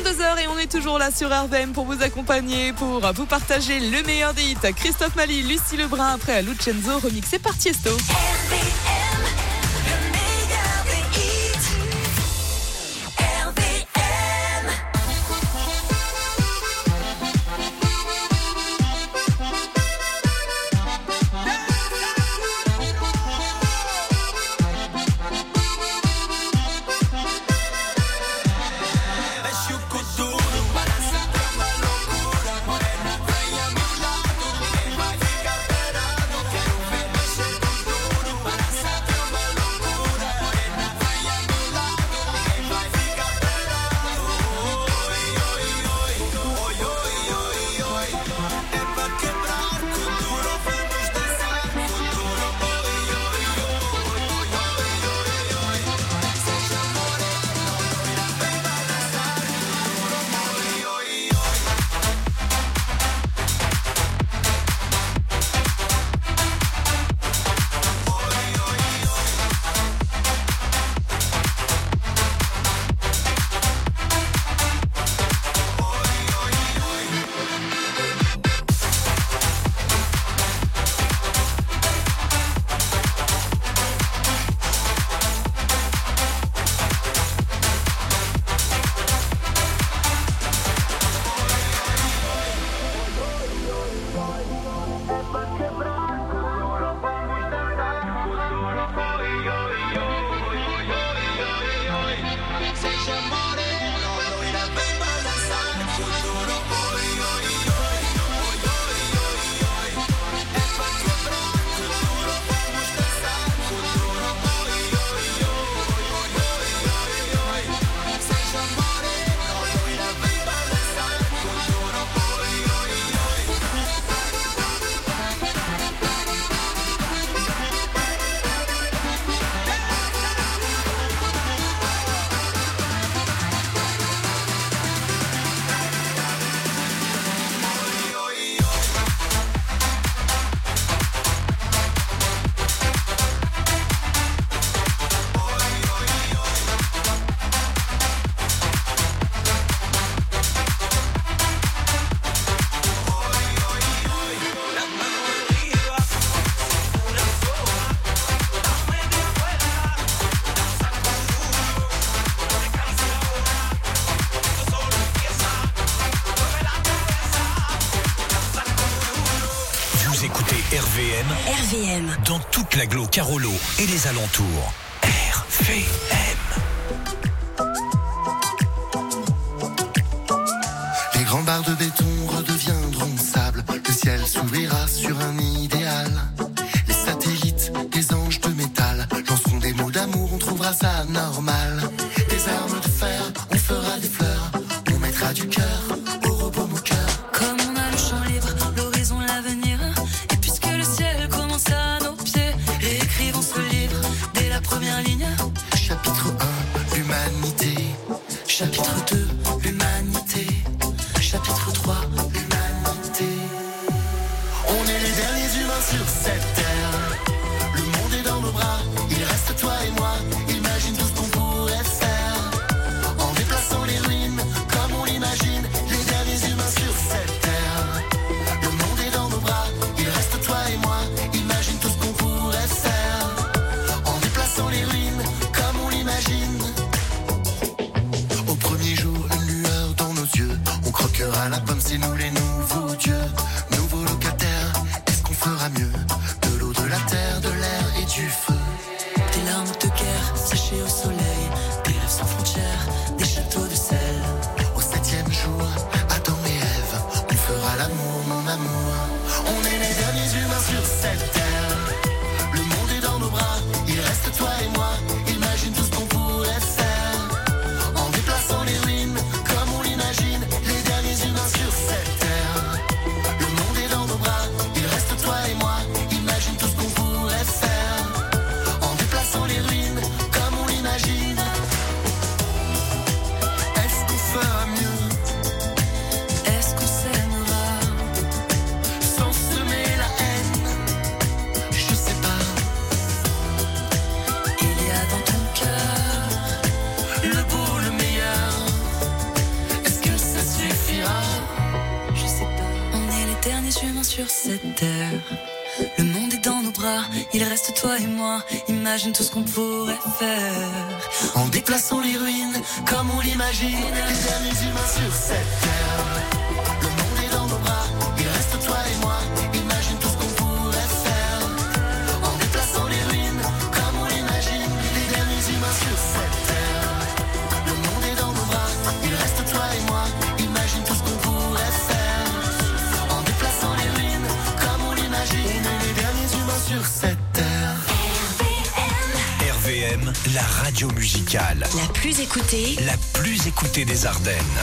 22h et on est toujours là sur RVM pour vous accompagner, pour vous partager le meilleur des hits. Christophe Maé, Lucie Lebrun après à Lucenzo, remixé par Tiesto. RVM. Dans toute l'agglo Carolo et les alentours. RVM. Les grands barres de béton redeviendront sable. Le ciel s'ouvrira sur un idéal. Les satellites, des anges de métal, lanceront des mots d'amour, on trouvera ça normal. Des armes de fer, on fera des fleurs, on mettra du cœur au robot moqueur. Comme on a le champ libre, l'horizon, l'avenir. Et puisque le ciel commence à nos pieds, réécrivons ce livre dès la première ligne. Chapitre 1, l'humanité. Chapitre 2, l'humanité. Chapitre 3, l'humanité. On est les derniers humains sur cette terre. Le monde est dans nos bras, il reste toi et moi. Imagine tout ce qu'on pourrait faire en déplaçant les ruines comme on l'imagine. Les derniers humains sur cette terre. Le monde est dans nos bras, il reste toi et moi. Imagine tout ce qu'on pourrait faire en déplaçant les ruines comme on l'imagine. Au premier jour sur cette terre. Le monde est dans nos bras, il reste toi et moi. Imagine tout ce qu'on pourrait faire en déplaçant les ruines comme on l'imagine. Les derniers humains sur cette terre. Le monde est dans nos bras, il reste toi et moi. Imagine tout ce qu'on pourrait faire en déplaçant les ruines comme on l'imagine. Les derniers humains sur cette terre. Le monde est dans nos bras, il reste toi et moi. Imagine tout ce qu'on pourrait faire en déplaçant les ruines comme on l'imagine. Les derniers humains sur cette terre. RVM, la radio musicale. La plus écoutée. La plus écoutée des Ardennes.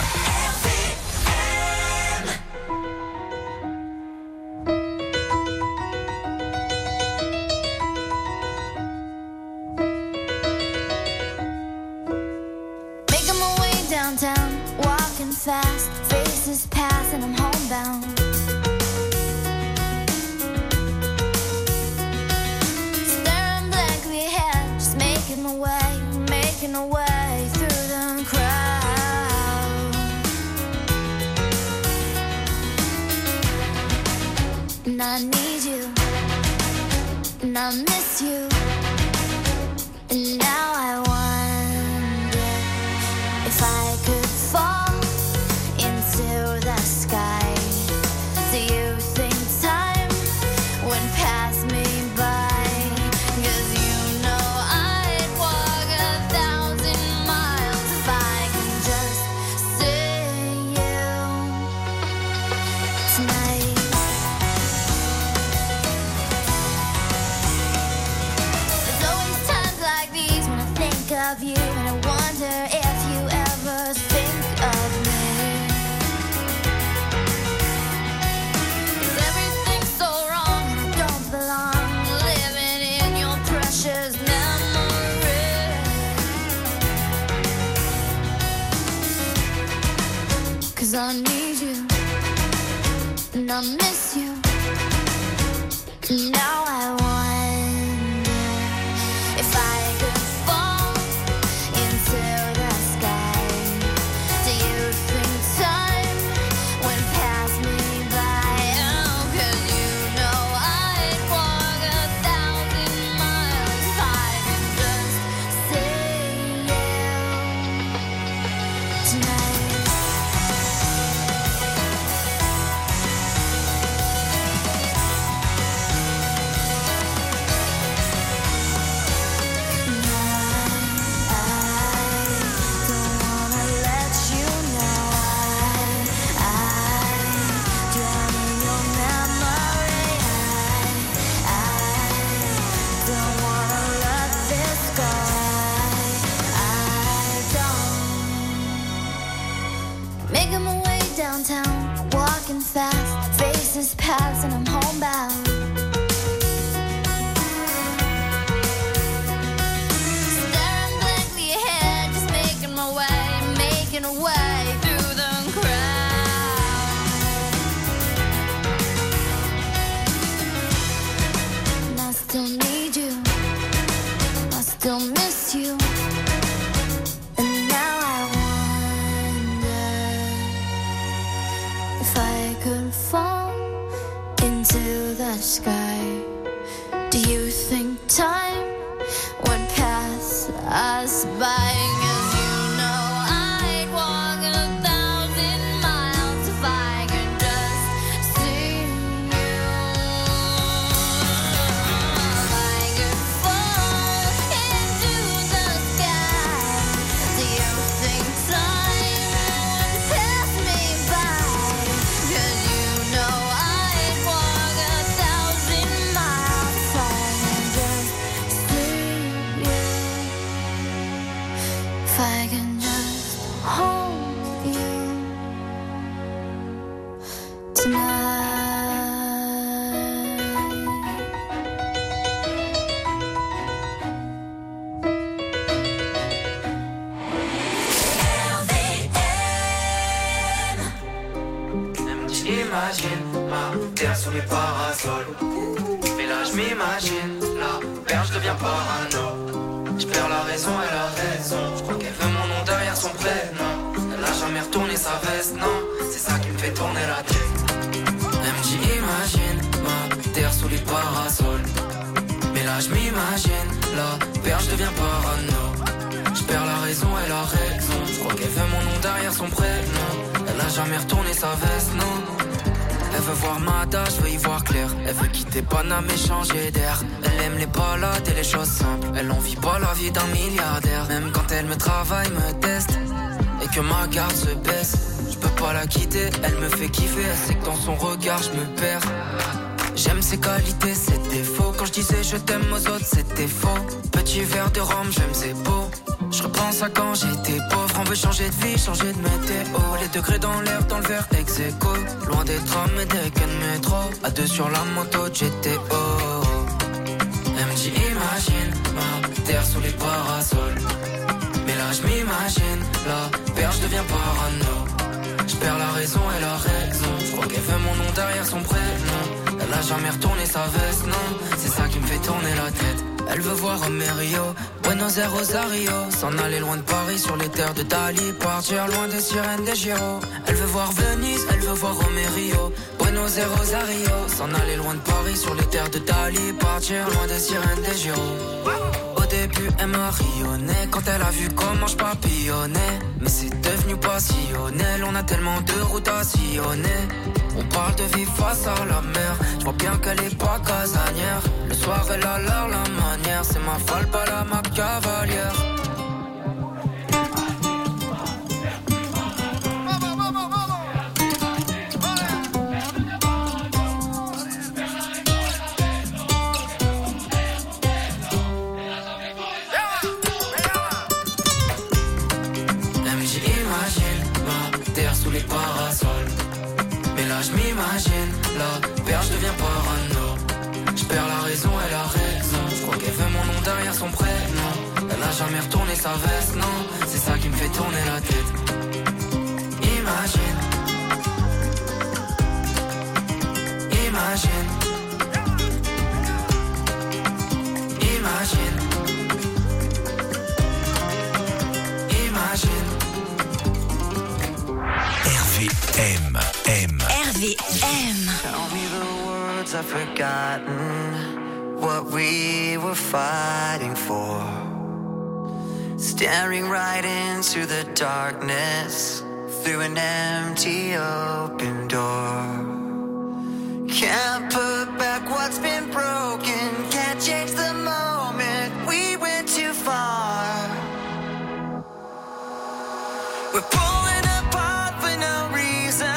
Making my way downtown, walking fast, faces pass and I'm homebound. Staring blankly ahead, just making my way through the crowd. And I need you, and I miss you, and now I wonder if I could fall into the sky. Do you think time would pass me by? 'Cause you know I'd walk 1,000 miles if I can just see you tonight. There's always times like these when I think of you, and I wonder if you ever think of me. 'Cause everything's so wrong and I don't belong, living in your precious memory. 'Cause I need you and I miss you, and now I wonder if I could fall into the sky. Do you think time would pass me by? Oh, 'cause you know I'd walk 1,000 miles if I could just see you tonight. Making my way downtown, walking fast, faces pass and I'm homebound. Staring blankly ahead, just making my way through the crowd. And I still need you, I still miss you, and now I wonder if I could fall into the sky. Do you think time would pass us by? 'Cause you know I'd walk 1,000 miles if I could just see you. If I could fall into the sky, do you think time would pass me by? 'Cause you know I'd walk 1,000 miles if I could just see you. If I can just hold you J'imagine ma terre sous les parasols. Mais là je m'imagine, la perche devient parano. Je perds la raison, elle a raison. Je crois qu'elle veut mon nom derrière son prénom. Elle n'a jamais retourné sa veste, non. C'est ça qui me fait tourner la tête. Elle me dit imagine là je m'imagine, la perche devient parano. Je perds la raison et la raison. Je crois qu'elle veut mon nom derrière son prénom. Elle a jamais retourné sa veste, non. Elle veut voir Mada, je veux y voir clair. Elle veut quitter Paname et changer d'air. Elle aime les balades et les choses simples. Elle en vit pas la vie d'un milliardaire. Même quand elle me travaille, me teste et que ma garde se baisse, je peux pas la quitter, elle me fait kiffer. Elle sait que dans son regard je me perds. J'aime ses qualités, ses défauts. Quand je disais je t'aime aux autres, c'était faux. Petit verre de rhum, j'aime ses beaux. Je repense à quand j'étais pauvre. On veut changer de vie, changer de météo. Les degrés dans l'air, dans le verre ex-aequo. Loin des trams et des quais de métro. À deux sur la moto de GTO. Elle me dit imagine ma terre sous les parasols. Mais là je m'imagine, la perche devient parano. Je perds la raison et la raison. Je crois qu'elle veut mon nom derrière son prénom. Elle a jamais retourné sa veste, non. C'est ça qui me fait tourner la tête. Elle veut voir Romerio, Buenos Aires, Rosario. S'en aller loin de Paris sur les terres de Dali. Partir loin des sirènes des Giro. Elle veut voir Venise, elle veut voir Romerio, Buenos Aires, Rosario. S'en aller loin de Paris sur les terres de Dali. Partir loin des sirènes des Giro. Au début elle m'a rayonné quand elle a vu comment je papillonnais. Mais c'est devenu passionnel, on a tellement de routes à sillonner. On parle de vie face à la mer. Je vois bien qu'elle est pas casanière. Le soir elle a l'air la manière. C'est ma folle, pas la ma cavalière. Elle me dit imagine ma terre sous les parasols. Mais là je m'imagine, la perche devient parano. Je perds la raison et la raison. Je crois qu'elle veut mon nom derrière son prénom. Elle a jamais retourné sa veste, non. C'est ça qui me fait tourner la tête. Imagine. Imagine. Imagine. Imagine. RVM. RVM. Tell me the words I've forgotten, what we were fighting for. Staring right into the darkness, through an empty open door. Can't put back what's been broken, can't change the moment we went too far. We're pulling apart for no reason.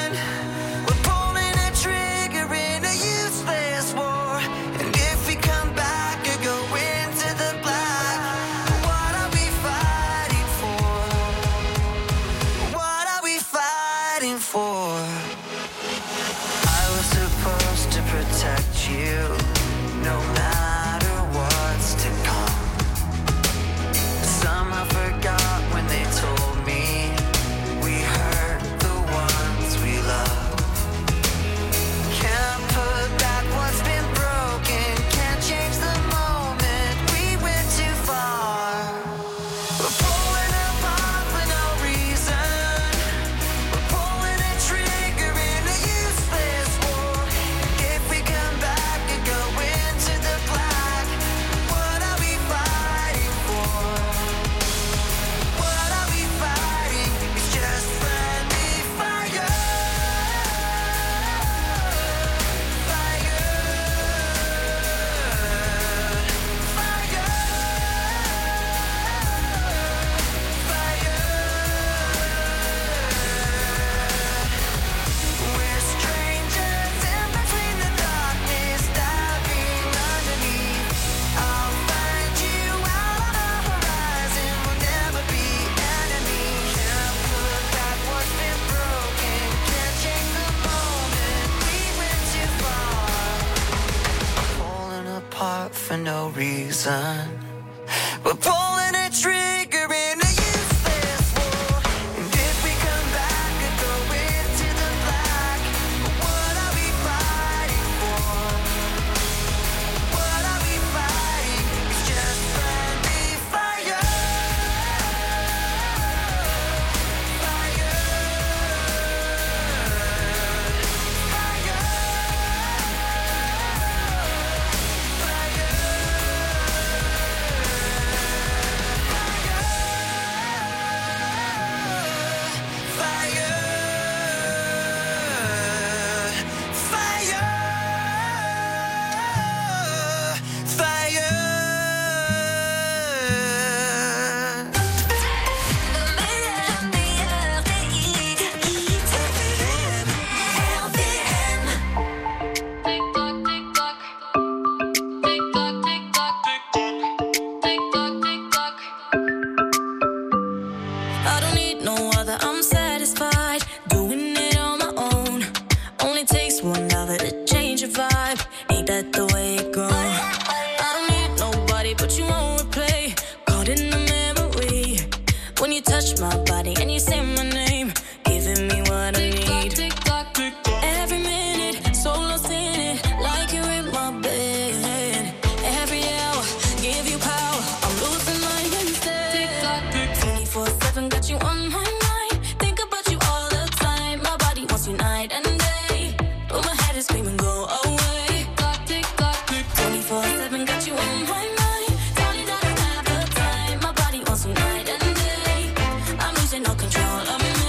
For no reason, we're pulling a trigger in a useless war. And if we come back and go into the black, what are we fighting for? What are we fighting? It's just friendly fire. Fire. Fire. touch my body and you say my name, giving me what I need. Every minute, so lost in it, like you're in my bed. Every hour, give you power, I'm losing my instead. 24/7, got you on my mind, think about you all the time. My body wants you night and day, but my head is screaming go away. 24/7, got you on my mind, telling that I have the time. My body wants you night and day, I'm losing all control of me.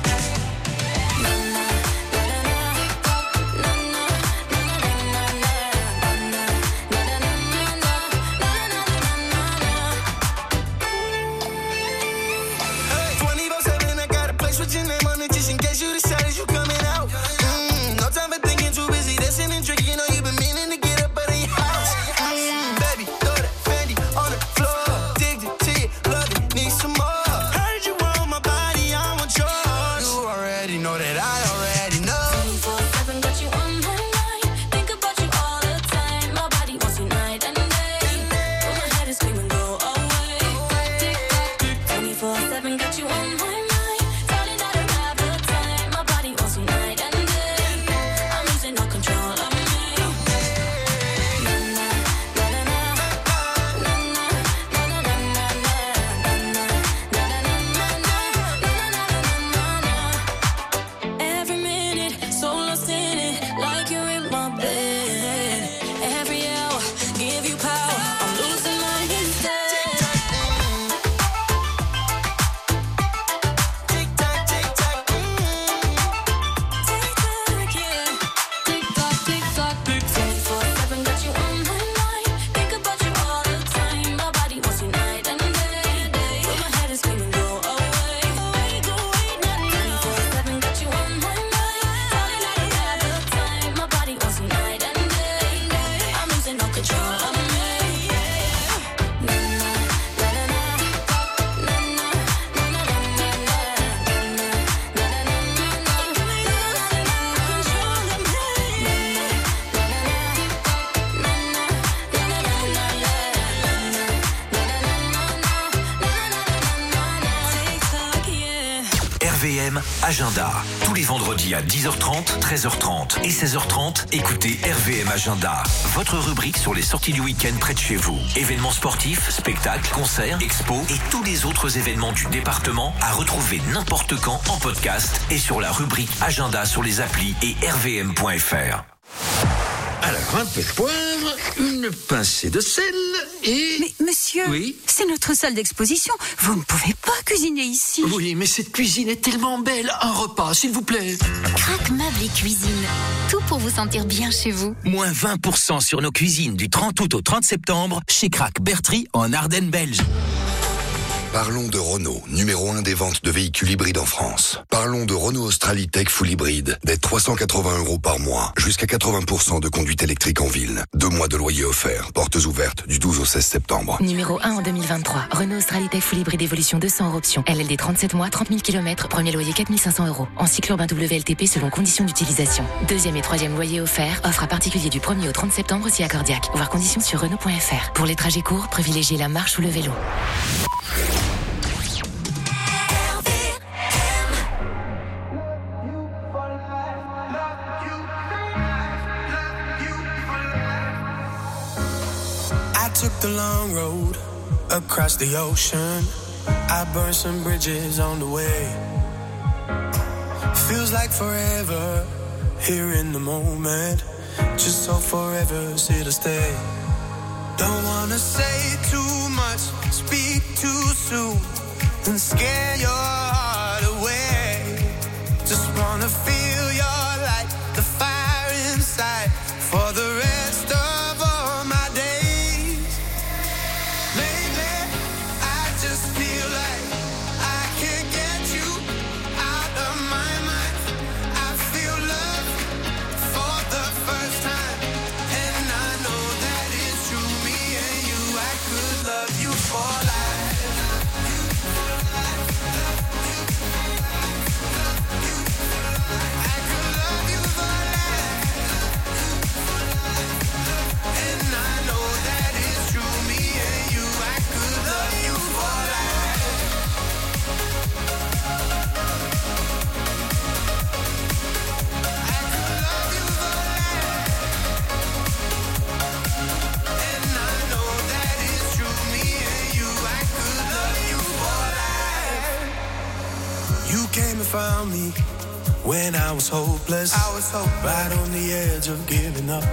RVM Agenda. Tous les vendredis à 10h30, 13h30 et 16h30, écoutez RVM Agenda. Votre rubrique sur les sorties du week-end près de chez vous. Événements sportifs, spectacles, concerts, expos et tous les autres événements du département à retrouver n'importe quand en podcast et sur la rubrique Agenda sur les applis et rvm.fr. Alors, un peu de poivre, une pincée de sel et... Mais monsieur, oui, c'est notre salle d'exposition. Vous ne pouvez pas cuisiner ici. oui, mais cette cuisine est tellement belle. Un repas, s'il vous plaît. Crac Meubles et Cuisine. Tout pour vous sentir bien chez vous. Moins 20% sur nos cuisines du 30 août au 30 septembre chez Crac Bertry en Ardennes belge. Parlons de Renault, numéro 1 des ventes de véhicules hybrides en France. Parlons de Renault Australie Tech Full Hybride, dès 380 € par mois, jusqu'à 80% de conduite électrique en ville. 2 mois de loyer offerts, portes ouvertes du 12 au 16 septembre. Numéro 1 en 2023, Renault Australie Tech Full Hybride Evolution 200 € option. LLD 37 mois, 30 000 km, premier loyer 4 500 €. En cycle urbain WLTP selon conditions d'utilisation. Deuxième et troisième loyer offert, offre à particulier du 1er au 30 septembre si accordiaque. Voir conditions sur Renault.fr. Pour les trajets courts, privilégiez la marche ou le vélo. Took the long road across the ocean. I burned some bridges on the way. Feels like forever here in the moment. Just so forever's here to stay. Don't wanna say too much, speak too soon, and scare your heart away. Just wanna feel your light, the fire inside, for the rest of all my days. found me when I was hopeless. Right on the edge of giving up.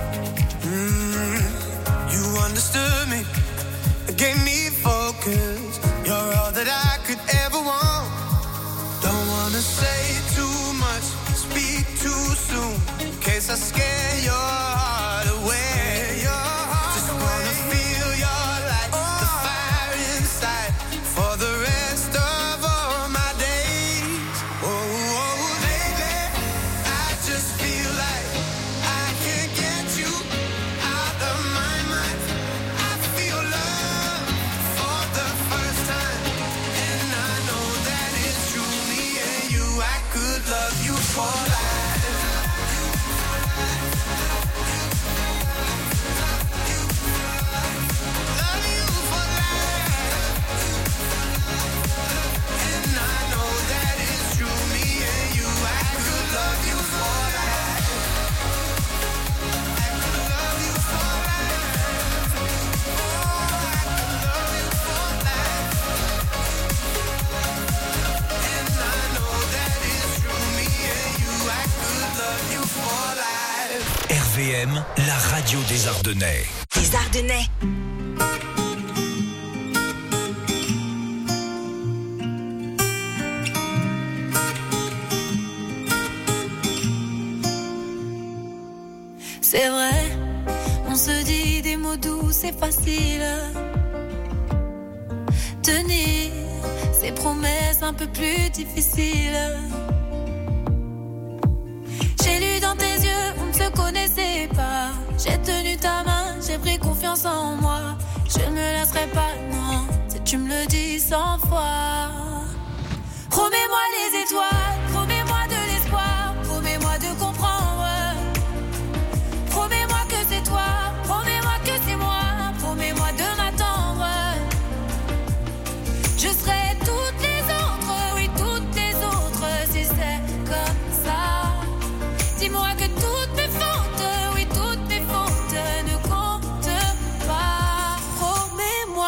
You understood me, gave me focus. You're all that I could ever want. Don't wanna say too much, speak too soon, in case I scare your heart away. Just wanna feel your light, the fire inside, for the rest of all my days. Oh, baby, I just feel like I can't get you out of my mind. I feel love for the first time, and I know that it's true. Me and you, I could love you for life. RVM, la radio des Ardennais. Les Ardennais. C'est vrai, on se dit des mots doux, c'est facile. Tenir ces promesses un peu plus difficiles. J'ai lu dans tes yeux, on ne se connaissait pas. J'ai tenu ta main, j'ai pris confiance en moi. Je ne me lasserai pas, non, si tu me le dis 100 fois. Promets-moi les étoiles, promets-moi de l'espoir, promets-moi de comprendre. Promets-moi que c'est toi, promets-moi que c'est moi, promets-moi de m'attendre. Je serai toutes les autres, oui toutes les autres, si c'est comme ça. Dis-moi que toutes mes fautes, oui toutes mes fautes ne comptent pas. Promets-moi.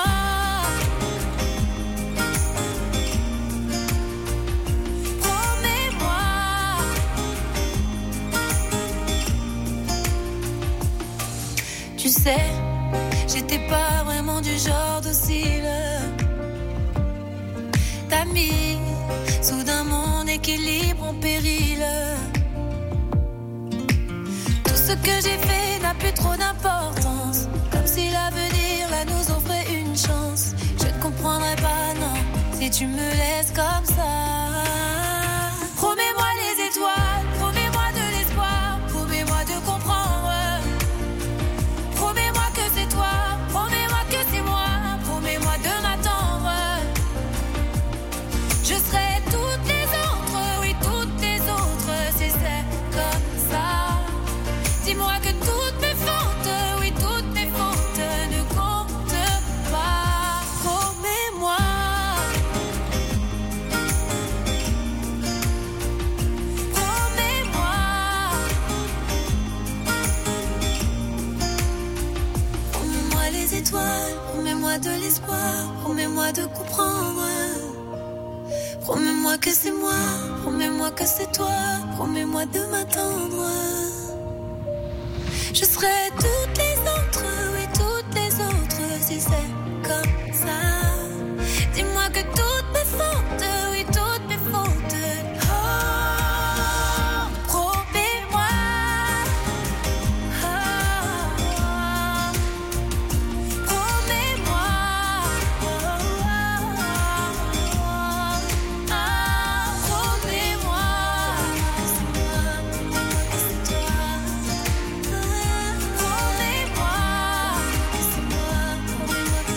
Promets-moi. Tu sais, j'étais pas vraiment du genre docile. T'as mis soudain mon équilibre en péril. Tout ce que j'ai fait n'a plus trop d'importance, comme si l'avenir là nous offrait une chance. Je ne comprendrai pas, non, si tu me laisses comme ça. Promets-moi les étoiles, promets-moi de l'espoir, promets-moi de comprendre. Promets-moi que c'est toi, promets-moi que c'est moi, promets-moi de m'attendre. Je serai toutes les autres, oui toutes les autres, si c'est comme ça. Dis-moi que toutes mes fautes, oui toutes mes fautes ne comptent pas. Promets-moi. Promets-moi. Promets-moi les étoiles, promets-moi de l'espoir, promets-moi de comprendre. Promets-moi que c'est moi, promets-moi que c'est toi, promets-moi de m'attendre. Je serai toutes les autres, oui toutes les autres, si c'est comme ça. Dis-moi que toutes mes fautes, oui toutes mes fautes. Oh, promets-moi. Oh, promets-moi. Promets-moi.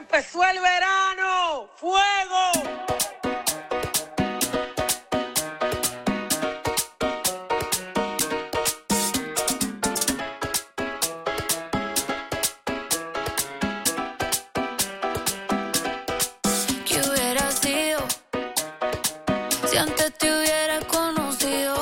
empezó el verano. ¡Fuego! ¿Qué hubiera sido si antes te hubiera conocido?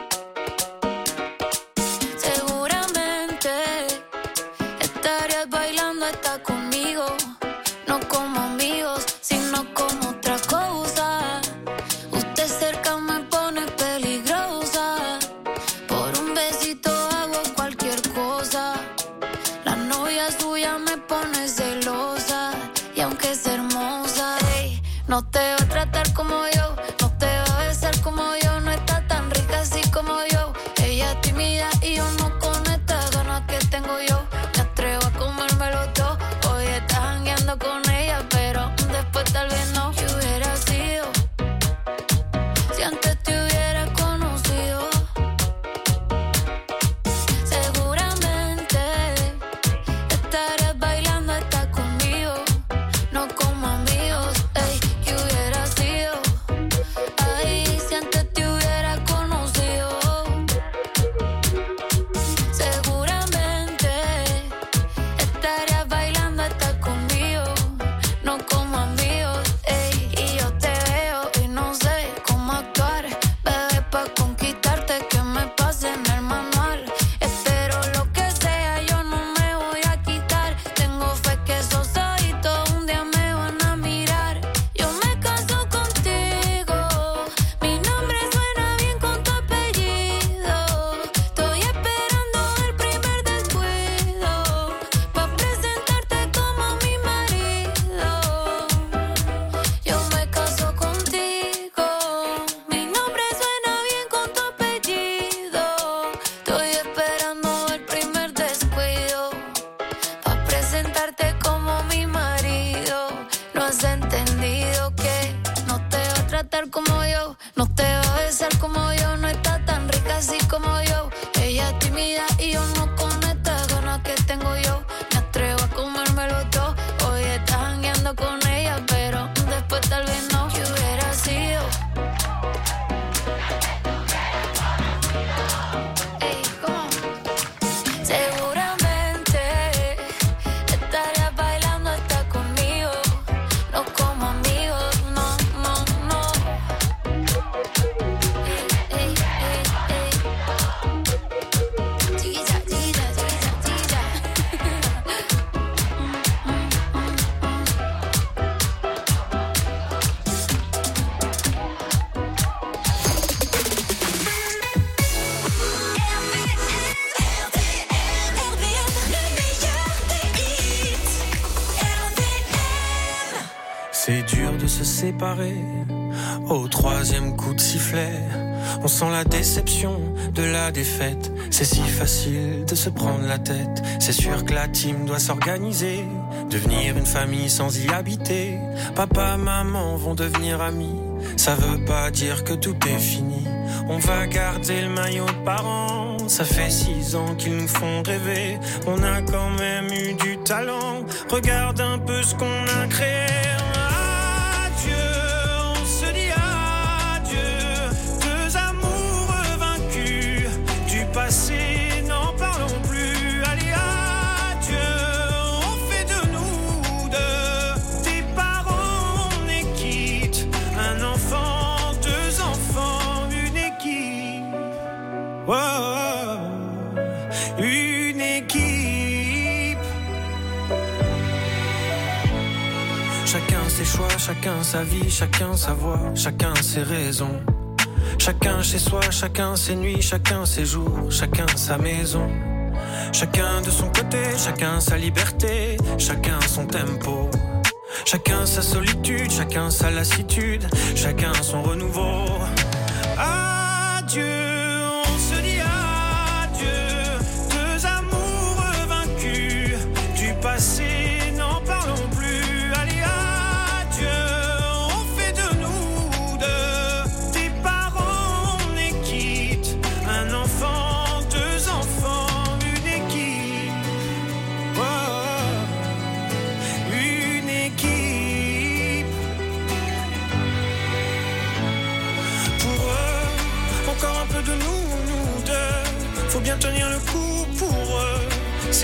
Seguramente estarías bailando hasta conmigo, no como amigos, sino como otra cosa. Usted cerca me pone peligrosa, por un besito hago cualquier cosa. La novia suya me pone celosa, y aunque es hermosa, ey, no te va a tratar como yo, no te va a besar como yo, no está tan rica así como yo. Ella es tímida y yo no con estas ganas que tengo yo. Me atrevo a comérmelo todo. Hoy estás jangueando con ella, pero después tal vez no. ¿Qué hubiera sido si antes te hubiera conocido? Seguramente estarías bailando hasta conmigo, no como amigos. Ey, ¿qué hubiera sido? Ay, si antes te hubiera conocido. Seguramente estarías bailando hasta conmigo, no como amigos. Ey, y yo te veo y no sé cómo actuar, bebé, pa' conquistarte que me pase en el manual. Espero lo que sea, yo no me voy a quitar. Tengo fe que esos ojitos un día me van a mirar. Yo me caso contigo, mi nombre suena bien con tu apellido. Estoy esperando el primer descuido pa' presentarte como mi marido. Yo me caso contigo, mi nombre suena bien con tu apellido. Estoy esperando el primer descuido pa' presentarte como mi marido. No has entendido que no te va a tratar como yo, no te va a besar como yo, no está tan rica así como yo. Ella es tímida y yo no con estas ganas que tengo yo. Me atrevo a comérmelo todo. Hoy estás jangueando con ella, pero después tal vez no. ¿Qué hubiera sido? Ey, ¿cómo? Seguramente estarías bailando hasta conmigo, no como amigos, no, no, no. Ey, ey, ey, ey. Chiquilla, chiquilla, chiquilla, C'est dur de se séparer au troisième coup de sifflet. On sent la déception de la défaite. C'est si facile de se prendre la tête. C'est sûr que la team doit s'organiser, devenir une famille sans y habiter. Papa, maman vont devenir amis. Ça veut pas dire que tout est fini. On va garder le maillot de parents. Ça fait 6 ans qu'ils nous font rêver. On a quand même eu du talent. Regarde un peu ce qu'on a créé. Adieu, on se dit adieu. Deux amours vaincus. Du passé, n'en parlons plus. Allez, adieu, on fait de nous deux des parents, on est quitte. Un enfant, 2 enfants, une équipe. Oh, une équipe. Chacun ses choix, chacun sa vie, chacun sa voix, chacun ses raisons. Chacun chez soi, chacun ses nuits, chacun ses jours, chacun sa maison. Chacun de son côté, chacun sa liberté, chacun son tempo. Chacun sa solitude, chacun sa lassitude, chacun son renouveau. Adieu, on se dit adieu. Deux amours vaincus. Du passé, n'en parlons plus. Allez, adieu, on fait de nous deux des parents, on est quitte. Un enfant, 2 enfants, une équipe. Oh, une équipe.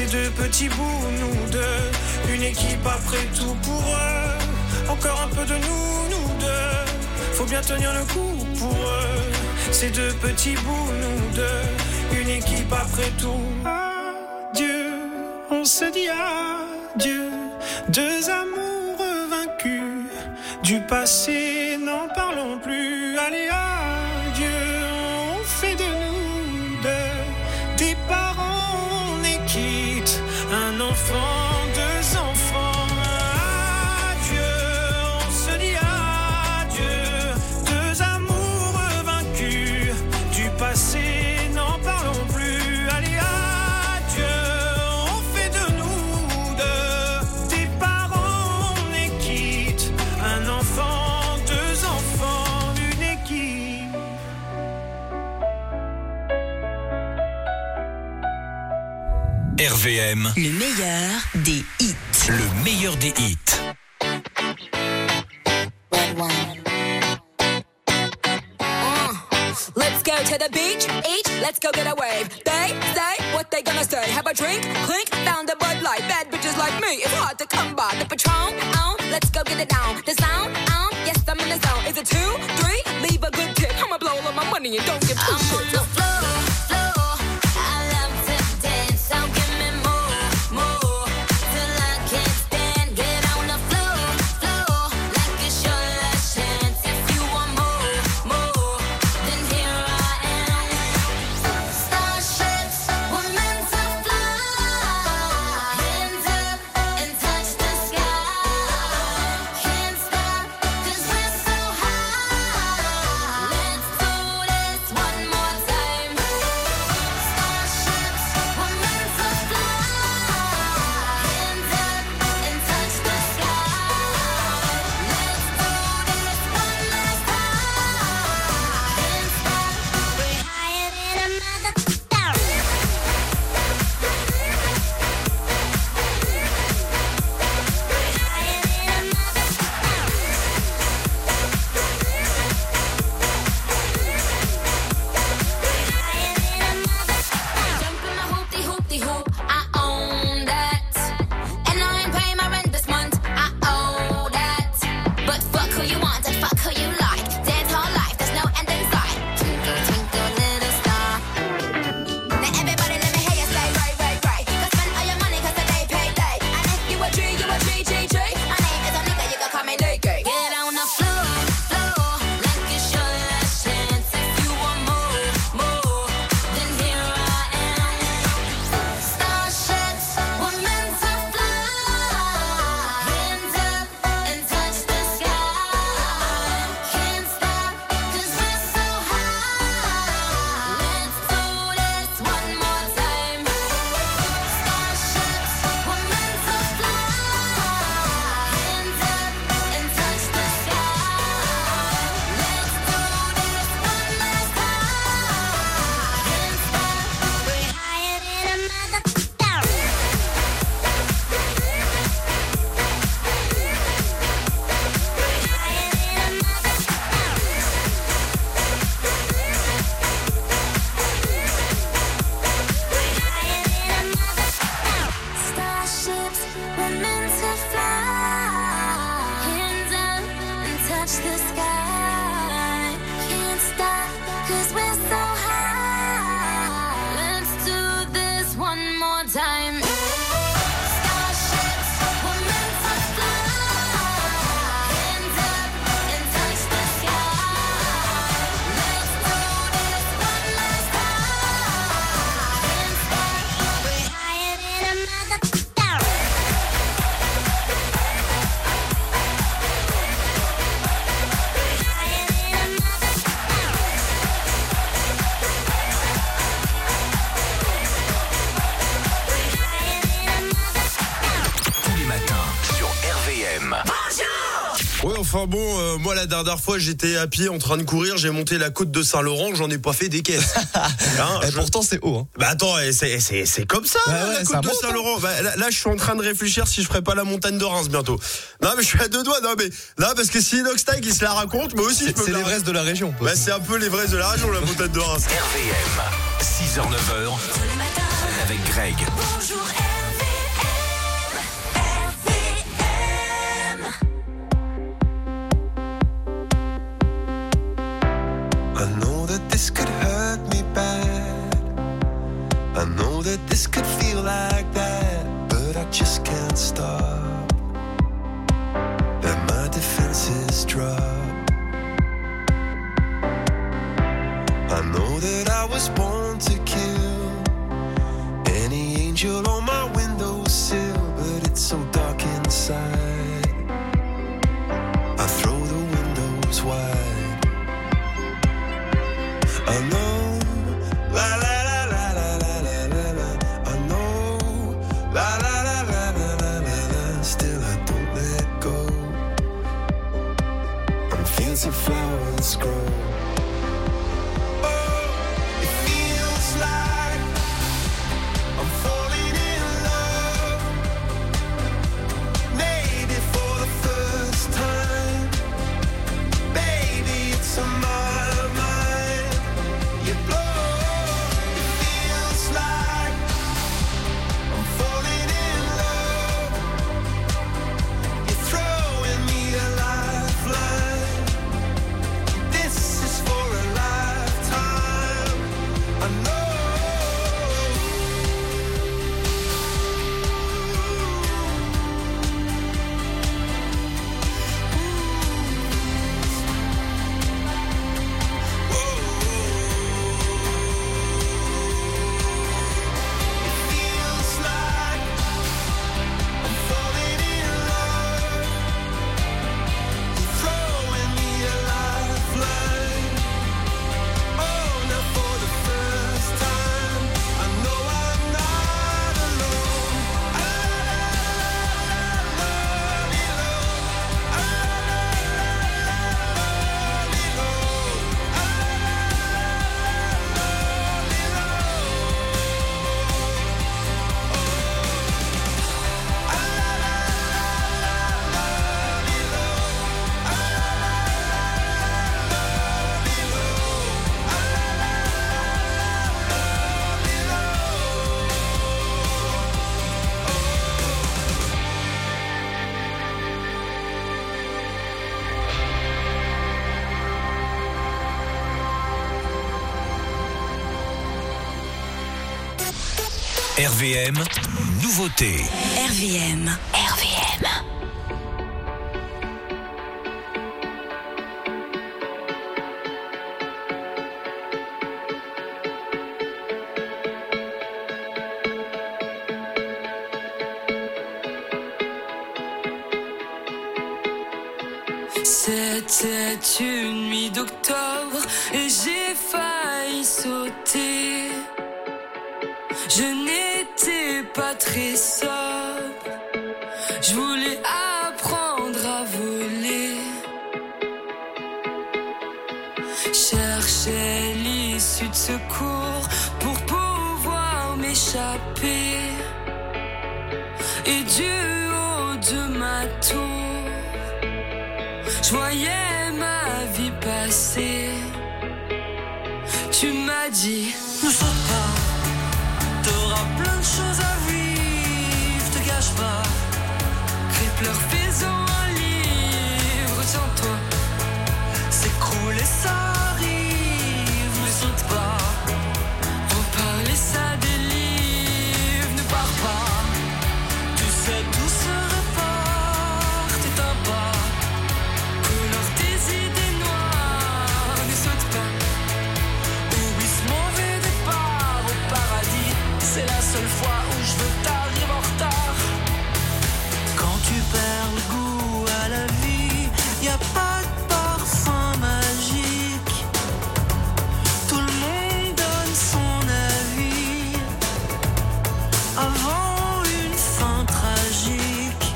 C'est deux petits bouts, nous deux. Une équipe après tout pour eux. Encore un peu de nous deux. Faut bien tenir le coup pour eux. C'est deux petits bouts, nous deux. Une équipe après tout. Adieu, on se dit adieu. Deux amoureux vaincus. Du passé, n'en parlons plus. Allez, adieu, on fait de nous deux. Des parents, on est quitte. Un enfant, deux enfants. Adieu, on se dit adieu. Deux amoureux vaincus. Du passé, n'en parlons plus. Allez, adieu, on fait de nous deux. Des parents, on est quitte. Un enfant, deux enfants, une équipe. RVM, Le meilleur des hits. le meilleur des hits. Let's go to the beach, each, let's go get a wave. They say what they gonna say. Have a drink, clink, found a Bud Light. Bad bitches like me, it's hard to come by. The Patron, let's go get it down. The sound, yes, I'm in the zone. Is it 2, 3? Leave a good tip. I'ma blow all of my money and don't give two shits. I'm on the floor. I love to dance, so give me more, till I can't stand. Get on the floor, like it's your last chance. If you want more, then here I am. Starships were meant to fly. Hands up and touch the sky. Can't stop 'cause we're so high. Let's do this one more time. Starships were meant to fly. Hands up and touch the sky. Let's do this one last time. Can't stop. We're higher than a mother. Jump in my hoopty-hoop, I own that. And I ain't paying my rent this month, I owe that. But fuck who you want and fuck who you like. Dance all life, there's no end in sight. Twinkle, twinkle, little star. Now everybody let me hear you say right, right, right. Go spend all your money 'cause today payday. And if you a G, you a G. My name is a nigga, you can call me Nicky. Get on the floor, like it's your last chance. If you want more, then here I am. Starships were meant to fly. Hands up and touch the sky. Can't stop 'cause we're so high. Let's do this one more time. Starships were meant to fly. Hands up and touch the sky. Let's do this one last time. Can't stop. We're higher than a mother. Starships were meant to fly. Hands up and touch the sky. Can't stop 'cause we're so high. Let's do this one more time. Starships were meant to fly. Hands up and touch the sky. Let's do this one last time. Can't stop. We're higher than a mother. Tous les matins sur RVM. Ouais, enfin bon, moi la dernière fois j'étais à pied en train de courir, j'ai monté la côte de Saint-Laurent, j'en ai pas fait des caisses. Pourtant c'est haut. Hein. Bah attends, c'est comme ça la côte de Saint-Laurent. Bah, là je suis en train de réfléchir si je ferais pas la montagne de Reims bientôt. Non mais je suis à deux doigts, non mais là parce que si Inoxtag il se la raconte, moi aussi je peux. C'est l'Everest de la région. Bah c'est un peu l'Everest de la région la montagne de Reims. RVM, 6h-9h avec Greg. Bonjour defenses drop. I know that I was born to kill any angel on my windowsill, but it's so dark inside. I throw the windows wide. I know, la la la la la la la la. I know, la la la la la la la la. Still I don't let go. I'm fancy flowers grow. RVM, nouveauté. RVM. RVM. C'était une nuit d'octobre et j'ai failli sauter. Je n'étais pas très sobre. Je voulais apprendre à voler. Cherchais l'issue de secours pour pouvoir m'échapper. Et du haut de ma tour, je voyais ma vie passer. Tu m'as dit, ne saute pas. T'auras plein de choses à vivre, te gâche pas. Crippler, faisons un livre, tiens-toi. S'écrouler, ça arrive, ne saute pas. Reparler, ça délivre, ne pars pas. Tu sais, tout se reporte, t'éteins pas. Couleur tes idées noires, ne saute pas. Oublie ce mauvais départ au paradis. C'est la seule fois où je veux t'arriver en retard. Quand tu perds le goût à la vie, y a pas de parfum magique. Tout le monde donne son avis avant une fin tragique.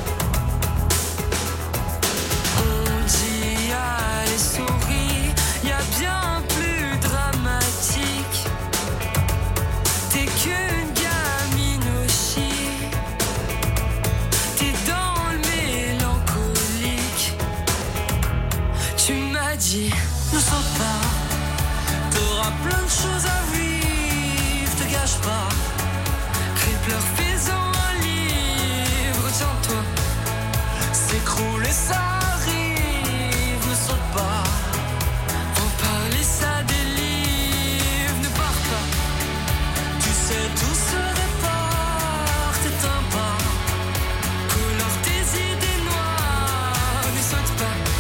On dit allez souris, y a bien plus dramatique. T'es qu'une gamine au chic. T'es dans le mélancolique. Tu m'as dit, ne saute pas. T'auras plein de choses à vivre, te gâche pas. Crippler, faisons un livre, tiens-toi. S'écrouler, ça arrive, ne saute pas. Reparler, ça délivre, ne pars pas. Tu sais, tout se reporte, t'éteins pas. Couleur tes idées noires, ne saute pas.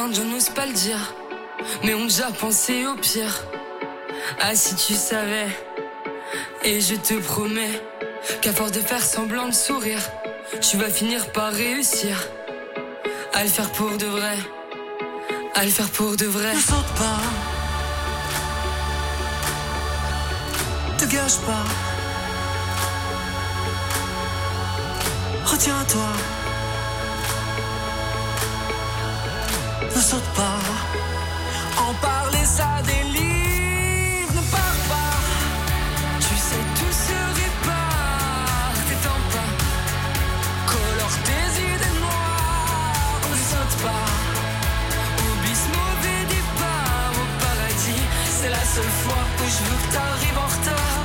plein de gens n'osent pas le dire, mais ont déjà pensé au pire. Ah si tu savais. Et je te promets qu'à force de faire semblant de sourire, tu vas finir par réussir à le faire pour de vrai. À le faire pour de vrai. Ne saute pas, te gâche pas, retiens-toi, ne saute pas, en parler ça délivre, ne pars pas, tu sais tout se répare, t'étends pas, colore tes idées noires, ne saute pas. C'est la seule fois où je veux que t'arrives en retard.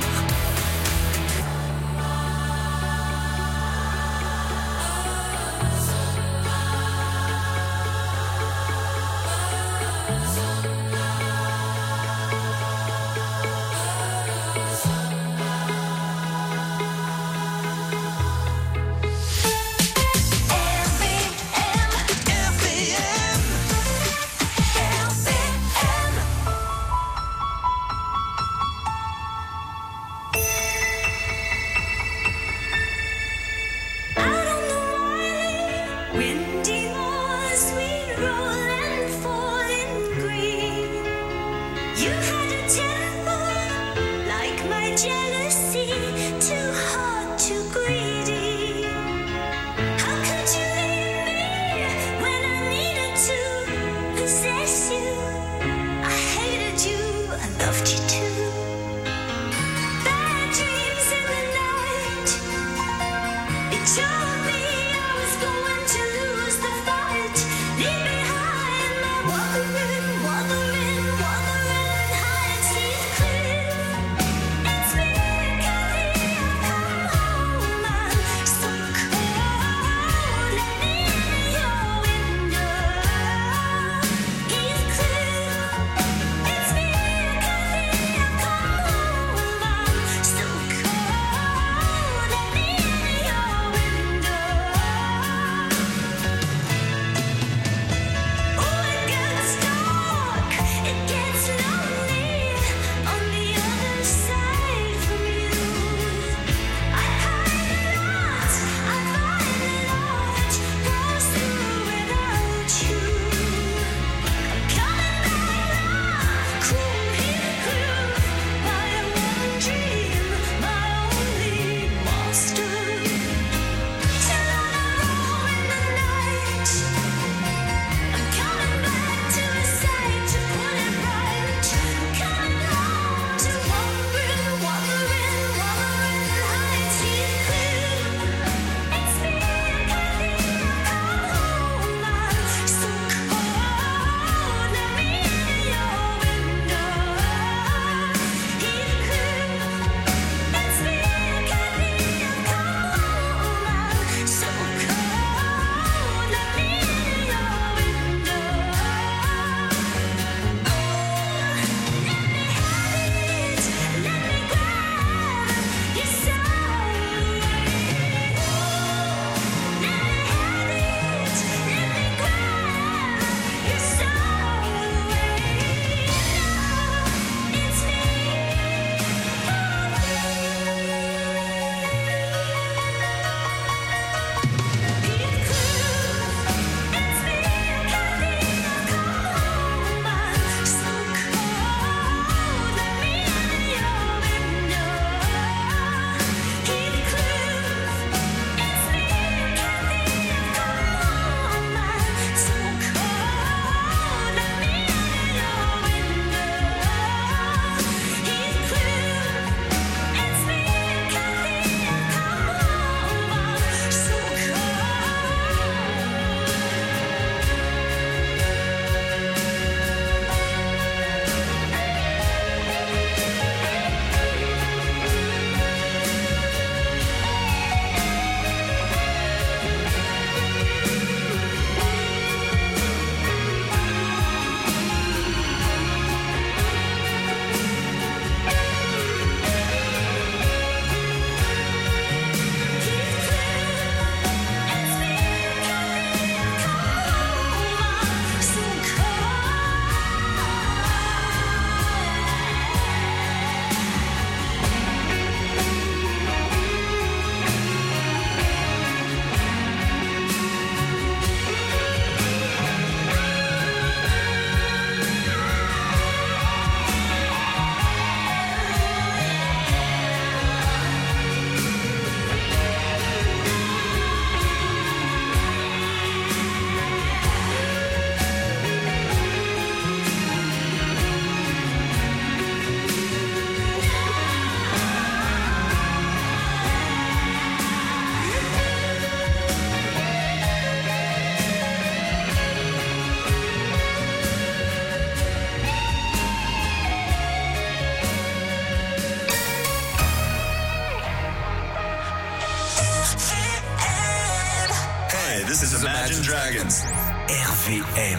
Dragons. RVM.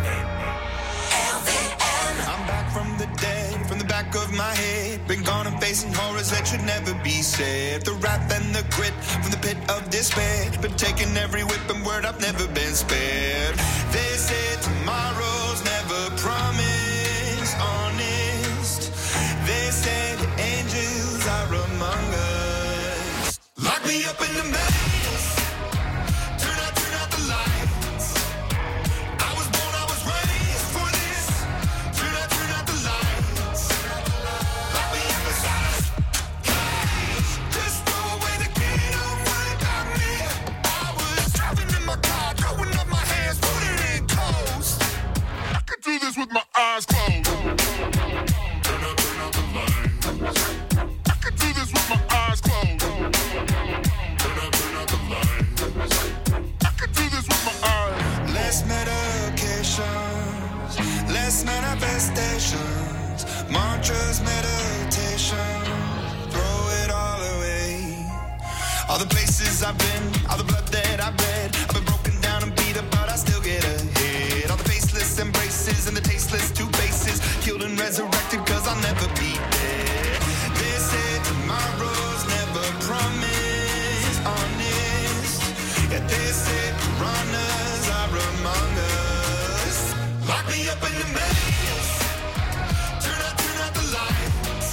I'm back from the dead, from the back of my head. Been gone and facing horrors that should never be said. The wrath and the grit from the pit of despair. Been taking every whip and word, I've never been spared. They say tomorrow's never promised, honest. They say the angels are among us. Lock me up in the maze. Turn out the lights. I was born, I was raised for this. Turn out the lights. Lock me up inside a cage. Just throw away the key, don't worry about me. I was driving in my car, throwing up my hands, putting in coast. I could do this with my eyes closed. Turn out the lights. I could do this with my eyes closed. Turn out the lights. I could do this with my eyes. Less medications, less manifestations, mantras, meditation. Throw it all away. All the places I've been, all the blood that I've bled. I've been broken down and beat up, but I still get ahead. All the faceless embraces and the tasteless two faces, killed and resurrected, cause I'll never be dead. They say tomorrow's never promised, honest. Yet they say piranhas are among us. Lock me up in the maze. Turn out the lights.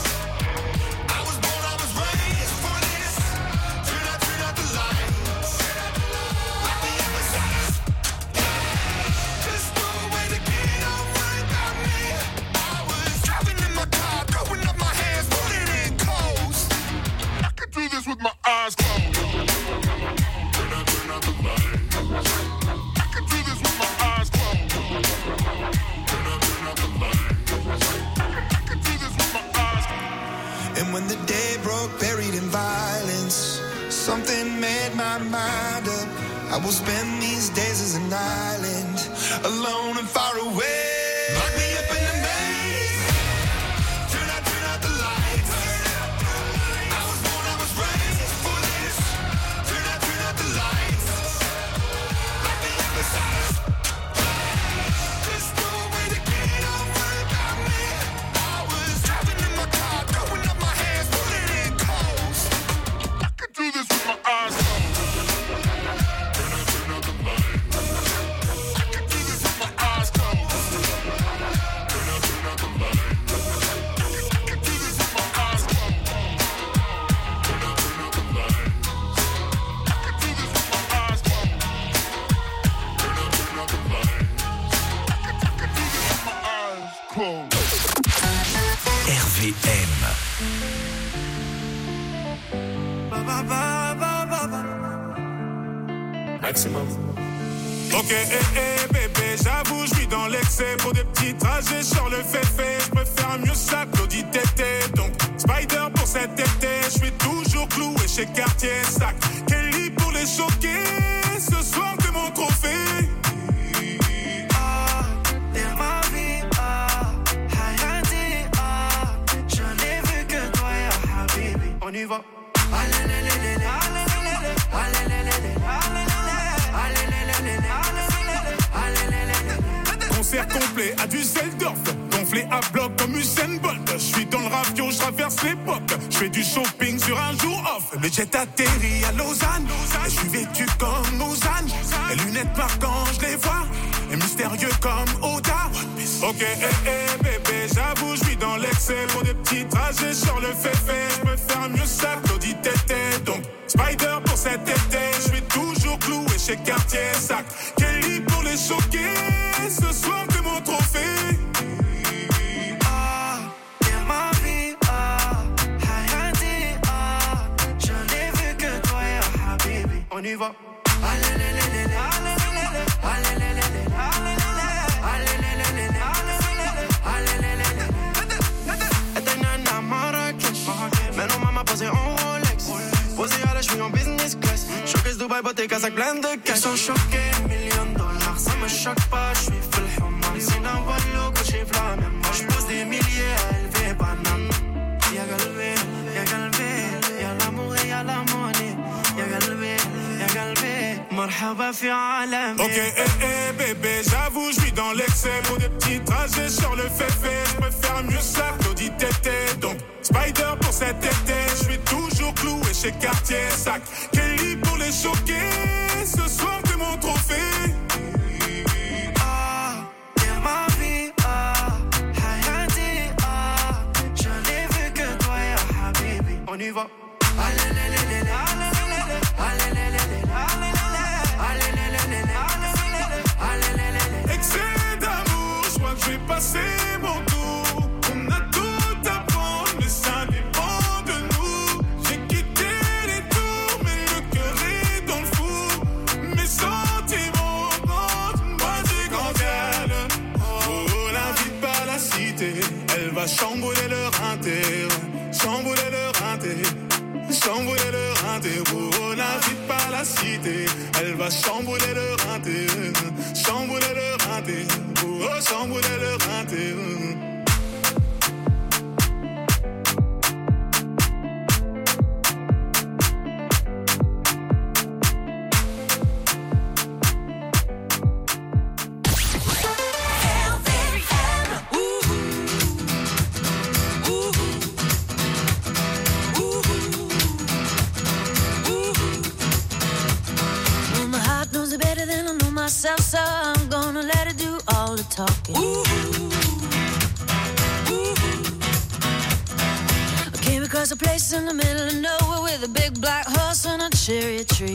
I was born, I was raised for this. Turn out the lights. Lock me up inside a cage. Just throw away the key, don't worry about me. I was driving in my car, throwing up my hands, putting in coast. I could do this with my eyes closed. Turn out the lights. I could do this with my eyes closed. Turn out the lights. I could do this with my eyes closed. And when the day broke, buried in violence, something made my mind up. I will spend these days as an island, alone and far away. Lock me up in the maze. Turn out the lights. I was born, I was raised for this. Turn out the lights. Lock me up inside a cage. Just throw away the key, don't worry about me. I was driving in my car, throwing up my hands, putting in coast. I could do this with my eyes closed. Turn out the lights. I could do this with my eyes closed. Turn out the lights. I could do this with my eyes closed. Turn out the lights. I could do this with my eyes closed. Turn out the lights. I could do this with my eyes closed. RVM. Maximum. Ok, bébé, j'avoue, je vis dans l'excès. Pour des petits trajets, sur le fait. Je préfère mieux ça que l'audit tété. Donc, Spider pour cet été. Je suis toujours cloué chez Cartier Sac. Kelly pour les choquer. Ce soir, t'es mon trophée. Ah, t'es ma vie, ah, Hayati, ah, je n'ai vu que toi, ya Habibi. On y va. Allez, Concert complet à Düsseldorf, gonflé à bloc comme Usain Bolt. Je suis dans le ravio, je traverse l'époque. Je fais du shopping sur un jour off. Le jet atterrit à Lausanne. Et je suis vêtu comme Ozane. Les lunettes marquant, je les vois. Et mystérieux comme Oda. Ok, bébé, j'avoue, je vis dans l'excès. Pour des petits trajets sur le fait. Je peux faire mieux ça que l'audit tété. Donc, Spider pour cet été. Je suis toujours cloué chez Cartier Sac. Kelly pour les choquer. Ce soir, t'es mon trophée. ah, t'es ma vie, ah, Hayati, ah, je n'ai vu que toi, ya Habibi. On y va. Maintenant maman posée en Rolex. Posée à la cheville en business class. Showcase Dubaï, beauté, casaque pleine de cash. Ils sont choqués, $1 000 000. Ça me choque pas, je suis full human. C'est d'un wallo que j'ai flamme. Moi je pose des milliers à élever banane. Y'a galvé, y'a l'amour et y'a la monnaie. Y'a galvé, marhaba. Ok, bébé, j'avoue, je suis dans l'excès. Pour des petits trajets sur le féfé, je préfère mieux ça que l'audit tété. Donc, Spider pour cet été, je suis toujours cloué chez Cartier. Sac, Kelly pour les choquer. Ce soir, t'es mon trophée. Ma vie, Hayati, je n'ai vu que toi, ya Habibi. On y va. Excès d'amour, je crois que je vais passer mon tour. On a tout à prendre, mais ça dépend de nous. J'ai quitté les tours, mais le cœur est dans le four. Mes sentiments comptent, moi j'ai grandi. Oh, l'invite pas la cité, elle va chambouler leur inter. Chambouler leur inter. Chambouler leur inter. Oh, n'invite pas la cité, elle va chambouler leur inter. Chambouler leur inter. Oh, chambouler leur inter. So I'm gonna let her do all the talking. I came across a place in the middle of nowhere with a big black horse and a cherry tree.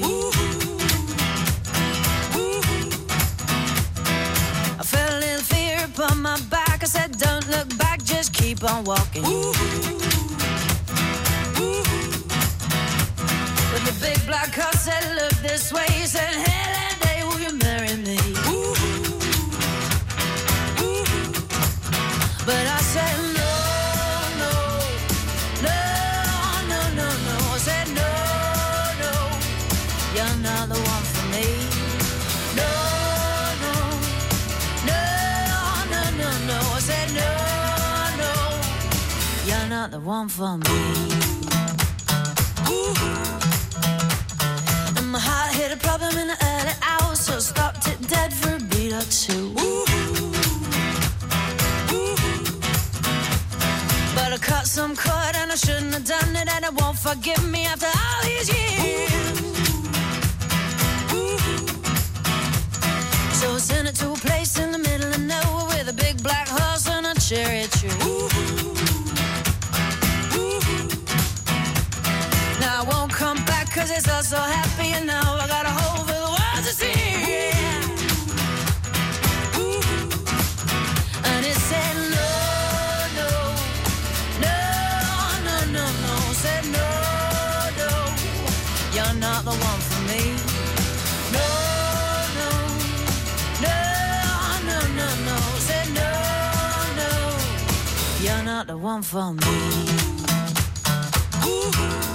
I felt a little fear upon my back. I said, don't look back, just keep on walking. But the big black horse said, look this way. He said, hey, that day will you marry me? But I said no, no, no, no, no, no. I said no, no, you're not the one for me. No, no, no, no, no, no. I said no, no, you're not the one for me. And my heart hit a problem in the early hours, so stopped it dead for a beat or two. But I cut some cord and I shouldn't have done it, and it won't forgive me after all these years. So I sent it to a place in the middle of nowhere with a big black horse and a cherry tree. Now I won't come back cause it's all so happy, and now I got a hole for the world to see. And it said no, no, no, no, no, no. Said no, no, you're not the one for me. No, no, no, no, no, no. Said no, no, you're not the one for me.